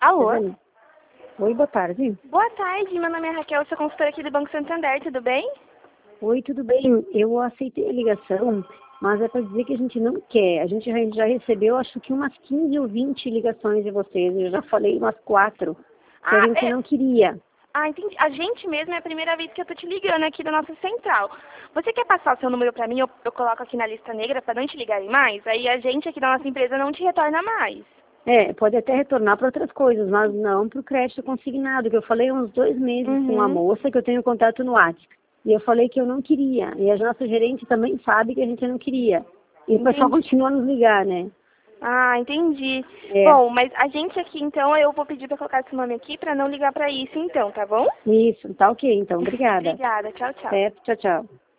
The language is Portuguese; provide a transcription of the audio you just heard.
Alô? Dani? Oi, boa tarde. Boa tarde, meu nome é Raquel, sou consultora aqui do Banco Santander, tudo bem? Oi, tudo bem? Eu aceitei a ligação, mas é para dizer que a gente não quer. A gente já recebeu, acho que umas 15 ou 20 ligações de vocês. Eu já falei umas 4, que a Ah, gente não queria. entendi. A gente mesmo é a primeira vez que eu tô te ligando aqui da nossa central. Você quer passar o seu número pra mim? Eu coloco aqui na lista negra pra não te ligarem mais? Aí a gente aqui da nossa empresa não te retorna mais. É, pode até retornar para outras coisas, mas não para o crédito consignado, que eu falei há uns 2 meses com uma Uhum. moça que eu tenho contato no WhatsApp. E eu falei que eu não queria. E a nossa gerente também sabe que a gente não queria. E o pessoal Entendi. continua a nos ligar, né? Ah, entendi. É, Bom, mas a gente aqui então, eu vou pedir pra colocar esse nome aqui pra não ligar pra isso então, tá bom? isso, tá ok, então. Obrigada. Obrigada, tchau, tchau. Certo, tchau, tchau.